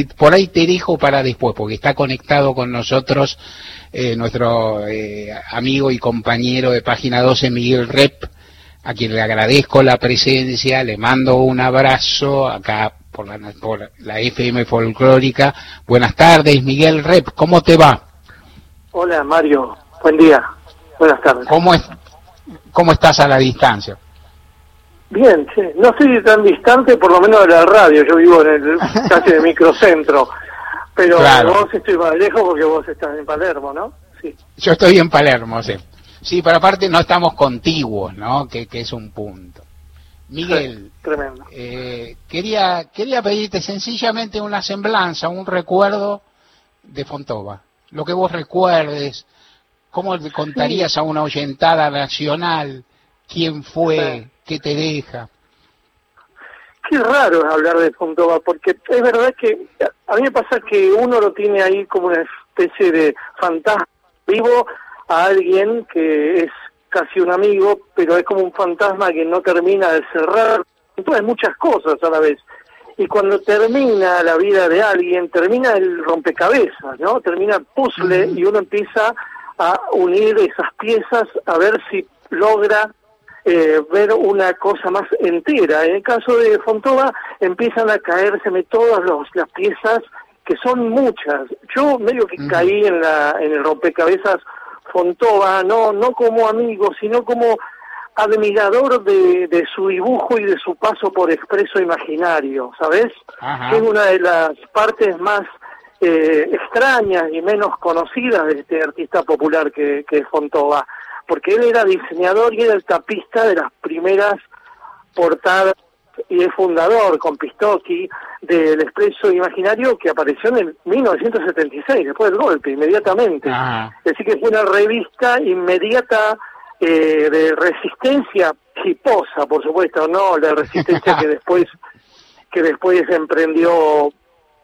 Por ahí te dejo para después, porque está conectado con nosotros nuestro amigo y compañero de Página 12, Miguel Rep, a quien le agradezco la presencia, le mando un abrazo acá por la FM Folclórica. Buenas tardes, Miguel Rep, ¿cómo te va? Hola, Mario, buen día, buenas tardes. ¿Cómo estás a la distancia? Bien, sí. No estoy tan distante, por lo menos de la radio, yo vivo en el casi de microcentro, pero claro. Vos estoy más lejos porque vos estás en Palermo, ¿no? Sí. Yo estoy en Palermo, sí. Sí, pero aparte no estamos contiguos, ¿no? Que es un punto. Miguel, sí, tremendo. Quería pedirte sencillamente una semblanza, un recuerdo de Fontova. Lo que vos recuerdes, cómo le contarías a una oyentada nacional, quién fue, qué te deja. Qué raro es hablar de Fontova, porque es verdad que a mí me pasa que uno lo tiene ahí como una especie de fantasma vivo a alguien que es casi un amigo, pero es como un fantasma que no termina de cerrar, entonces muchas cosas a la vez. Y cuando termina la vida de alguien, termina el rompecabezas, ¿no? Termina el puzzle y uno empieza a unir esas piezas a ver si logra ver una cosa más entera. En el caso de Fontova empiezan a caérseme todas las piezas, que son muchas. Yo medio que caí en el rompecabezas Fontova, no como amigo, sino como admirador de su dibujo y de su paso por Expreso Imaginario, ¿sabes? Que es una de las partes más extrañas y menos conocidas de este artista popular que es Fontova, porque él era diseñador y era el tapista de las primeras portadas y es fundador con Pistocchi del Expreso Imaginario, que apareció en el 1976, después del golpe, inmediatamente. Es decir, que fue una revista inmediata de resistencia hiposa, por supuesto, no la resistencia que después emprendió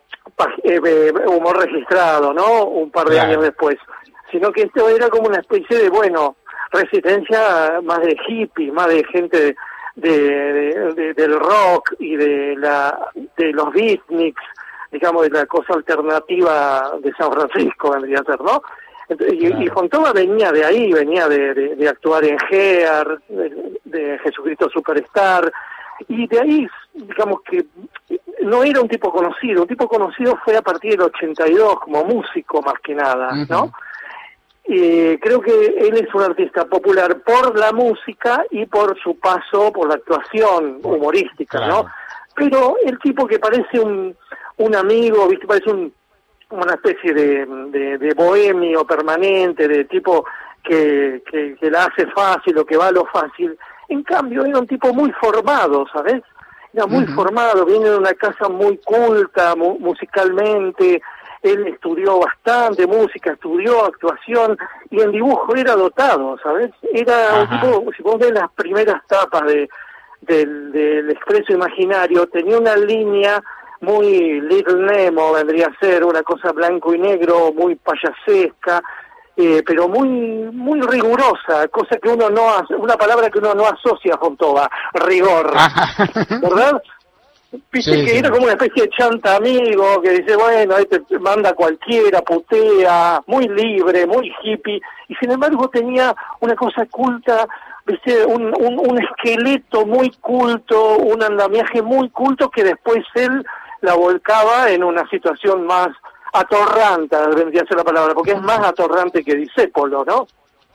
Humor Registrado, ¿no? Un par de años después, sino que esto era como una especie de, resistencia más de hippie, más de gente del rock y de los beatniks, digamos, de la cosa alternativa de San Francisco, vendría a ser, ¿no? Y Fontova venía de ahí, venía de actuar en Gear, de Jesucristo Superstar, y de ahí, digamos que no era un tipo conocido fue a partir del 82 como músico más que nada, ¿no? Creo que él es un artista popular por la música y por su paso por la actuación humorística, ¿no? Pero el tipo que parece un amigo, ¿viste? Parece una especie de bohemio permanente, de tipo que la hace fácil o que va a lo fácil. En cambio, era un tipo muy formado, ¿sabes? Era muy formado, viene de una casa muy culta musicalmente. Él estudió bastante música, estudió actuación y en dibujo era dotado, ¿sabes? Era un tipo, si vos ves las primeras tapas del Expreso Imaginario, tenía una línea muy Little Nemo, vendría a ser una cosa blanco y negro, muy payasesca, pero muy rigurosa, cosa que uno no hace, una palabra que uno no asocia a Fontova, rigor, ¿verdad? Viste que era como una especie de chanta amigo que dice, ahí te manda cualquiera, putea, muy libre, muy hippie, y sin embargo tenía una cosa culta, viste, un esqueleto muy culto, un andamiaje muy culto que después él la volcaba en una situación más atorrante, vendría a ser la palabra, porque es más atorrante que Discépolo, ¿no?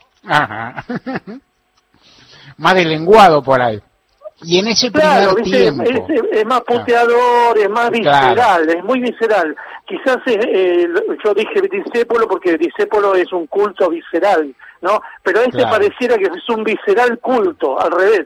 Más de lenguado por ahí. Y en ese primer tiempo... Es más puteador, es más visceral, es muy visceral. Quizás yo dije Discépolo porque Discépolo es un culto visceral, ¿no? Pero pareciera que es un visceral culto, al revés.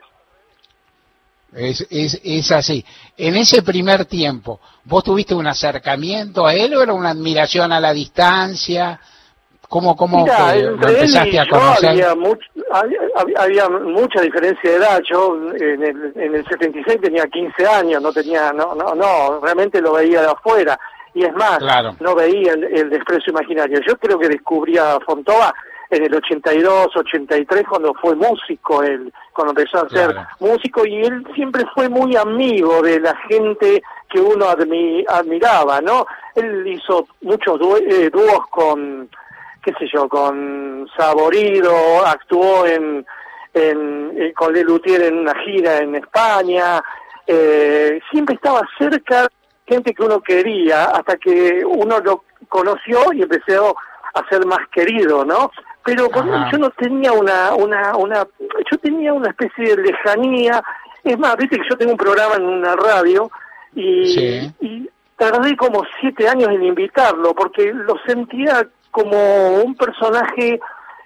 Es así. En ese primer tiempo, ¿vos tuviste un acercamiento a él o era una admiración a la distancia? ¿Cómo lo empezaste a conocer? Había mucha diferencia de edad. Yo en el 76 tenía 15 años, no, realmente lo veía de afuera. Y es más, no veía el Expreso Imaginario. Yo creo que descubrí a Fontova en el 82, 83, cuando fue músico él, cuando empezó a ser músico, y él siempre fue muy amigo de la gente que uno admiraba, ¿no? Él hizo muchos dúos con, qué sé yo, con Saborido, actuó con Le Luthier en una gira en España, siempre estaba cerca, gente que uno quería, hasta que uno lo conoció y empezó a ser más querido, ¿no? Pero yo no tenía yo tenía una especie de lejanía. Es más, viste que yo tengo un programa en una radio y tardé como 7 años en invitarlo, porque lo sentía como un personaje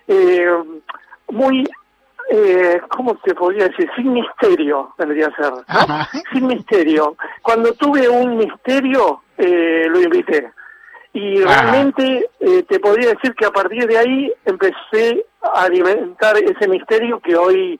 muy, ¿cómo te podría decir? Sin misterio, vendría a ser, ¿no? Sin misterio. Cuando tuve un misterio, lo invité. Y realmente te podría decir que a partir de ahí empecé a alimentar ese misterio que hoy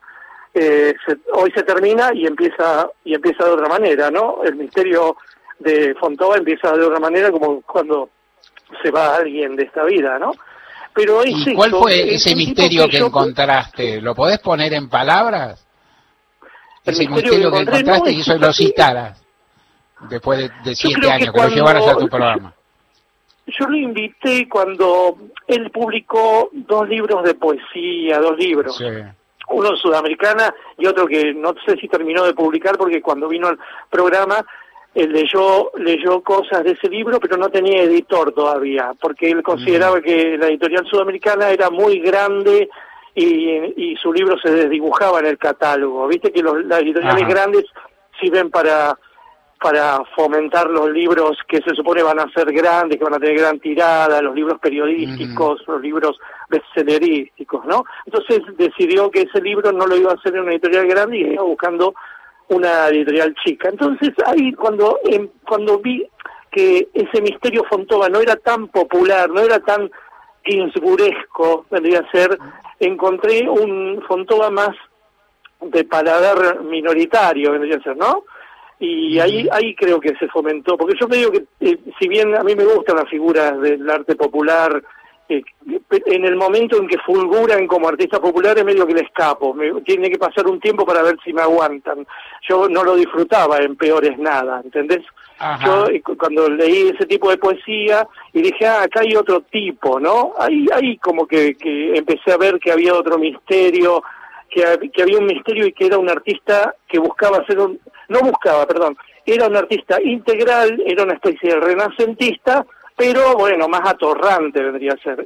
se termina y empieza de otra manera, ¿no? El misterio de Fontova empieza de otra manera, como cuando se va alguien de esta vida, ¿no? Pero ¿y cuál fue ese misterio que encontraste? ¿Lo podés poner en palabras? Ese misterio que encontraste y eso lo citaras después de 7 años, que lo llevaras a tu programa. Yo lo invité cuando él publicó 2 libros de poesía, 2 libros. Sí. Uno sudamericana y otro que no sé si terminó de publicar, porque cuando vino al programa él leyó cosas de ese libro, pero no tenía editor todavía, porque él consideraba que la editorial sudamericana era muy grande y su libro se desdibujaba en el catálogo. Viste que las editoriales grandes sirven para fomentar los libros que se supone van a ser grandes, que van a tener gran tirada, los libros periodísticos, los libros bestsellerísticos, ¿no? Entonces decidió que ese libro no lo iba a hacer en una editorial grande y iba buscando una editorial chica. Entonces ahí cuando vi que ese misterio Fontova no era tan popular, no era tan ginsburgesco, vendría a ser, encontré un Fontova más de paladar minoritario, vendría a ser, ¿no? Y ahí creo que se fomentó, porque yo me digo que si bien a mí me gustan las figuras del arte popular, en el momento en que fulguran como artistas populares medio que le escapo, tiene que pasar un tiempo para ver si me aguantan. Yo no lo disfrutaba en Peores Nada, ¿entendés? Yo cuando leí ese tipo de poesía y dije, acá hay otro tipo, ¿no? Ahí como que empecé a ver que había otro misterio, que había un misterio y que era un artista que era un artista integral, era una especie de renacentista, pero bueno, más atorrante vendría a ser.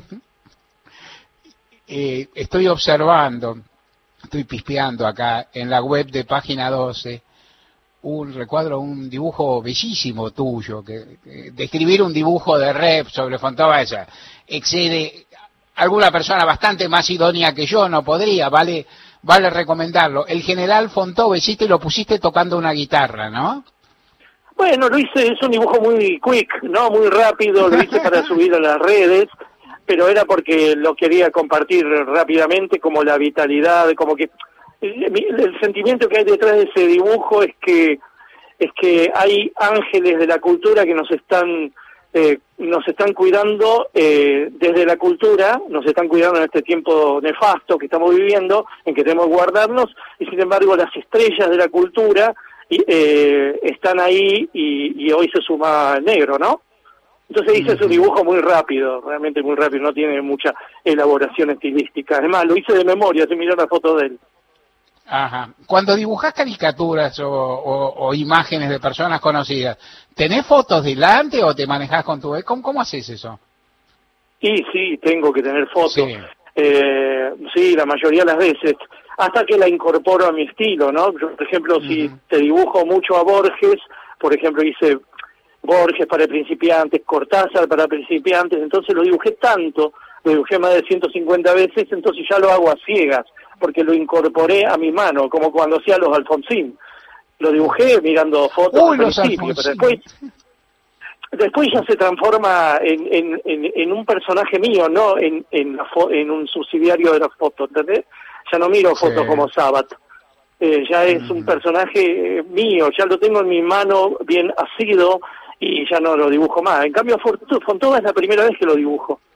Estoy observando, estoy pispeando acá en la web de Página 12 un recuadro, un dibujo bellísimo tuyo, que describir un dibujo de Rep sobre Fontova excede alguna persona bastante más idónea que yo, no podría, vale recomendarlo. El general Fontova hiciste y lo pusiste tocando una guitarra, ¿no? Bueno, lo hice, es un dibujo muy quick, ¿no? Muy rápido, lo hice para subir a las redes, pero era porque lo quería compartir rápidamente, como la vitalidad, como que el sentimiento que hay detrás de ese dibujo es que hay ángeles de la cultura que nos están cuidando desde la cultura, nos están cuidando en este tiempo nefasto que estamos viviendo, en que tenemos que guardarnos, y sin embargo las estrellas de la cultura están ahí y hoy se suma el negro, ¿no? Entonces hice ese dibujo muy rápido, realmente muy rápido, no tiene mucha elaboración estilística. Además, lo hice de memoria, se miró la foto de él. Ajá. Cuando dibujás caricaturas o imágenes de personas conocidas, ¿tenés fotos delante o te manejás con tu... ¿Cómo haces eso? Sí, tengo que tener fotos. Sí. Sí, la mayoría de las veces, hasta que la incorporo a mi estilo, ¿no? Yo, por ejemplo, si te dibujo mucho a Borges, por ejemplo, hice Borges para principiantes, Cortázar para principiantes, entonces lo dibujé tanto, lo dibujé más de 150 veces, entonces ya lo hago a ciegas, porque lo incorporé a mi mano, como cuando hacía los Alfonsín. Lo dibujé mirando fotos al principio, pero después ya se transforma en un personaje mío, no en un subsidiario de la foto, ¿entendés? Ya no miro fotos como Sabat. Ya es un personaje mío, ya lo tengo en mi mano bien asido y ya no lo dibujo más. En cambio, Fontova es la primera vez que lo dibujo.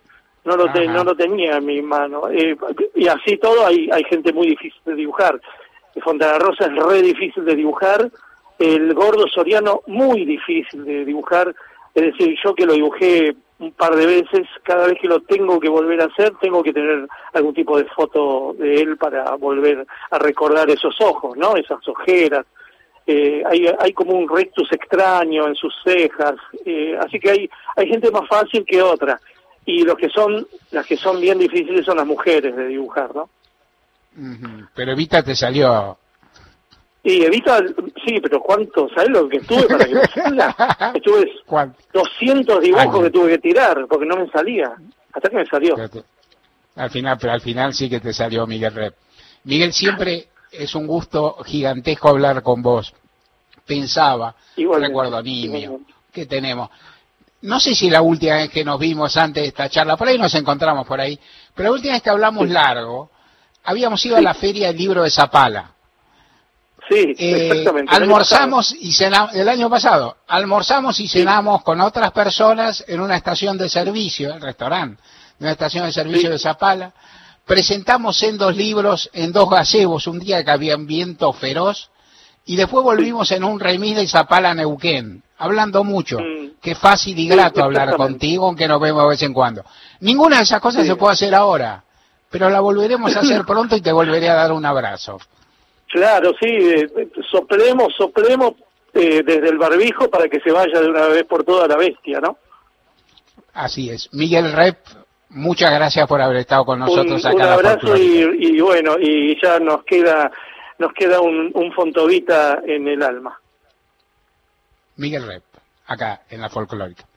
no lo tenía en mi mano. Y así todo hay gente muy difícil de dibujar. Fontana Rosa es re difícil de dibujar, el Gordo Soriano muy difícil de dibujar, es decir, yo que lo dibujé un par de veces, cada vez que lo tengo que volver a hacer, tengo que tener algún tipo de foto de él para volver a recordar esos ojos, ¿no? Esas ojeras. Hay como un rectus extraño en sus cejas, así que hay gente más fácil que otra, y las que son bien difíciles son las mujeres de dibujar, ¿no? Pero Evita te salió. Y Evita, sí, pero ¿cuánto? ¿Sabes lo que estuve para que me salga? Estuve 200 dibujos que tuve que tirar porque no me salía, hasta que me salió. Pero al final sí que te salió, Miguel Rep. Miguel, siempre es un gusto gigantesco hablar con vos. Pensaba, recuerdo nimio, que tenemos. No sé si la última vez que nos vimos antes de esta charla, por ahí nos encontramos por ahí, pero la última vez que hablamos largo, habíamos ido a la Feria del Libro de Zapala. Sí, exactamente. Almorzamos y cenamos, el año pasado, almorzamos y cenamos con otras personas en una estación de servicio, el restaurante, de una estación de servicio de Zapala. Presentamos sendos libros en 2 gazebos, un día que había un viento feroz, y después volvimos en un remis de Zapala a Neuquén, hablando mucho. Qué fácil y grato hablar contigo, aunque nos vemos de vez en cuando. Ninguna de esas cosas se puede hacer ahora, pero la volveremos a hacer pronto y te volveré a dar un abrazo. Claro, sí, soplemos desde el barbijo para que se vaya de una vez por toda la bestia, ¿no? Así es. Miguel Rep, muchas gracias por haber estado con nosotros acá. Un abrazo y bueno, y ya nos queda un Fontovita en el alma. Miguel Rep, acá en la Folclórica.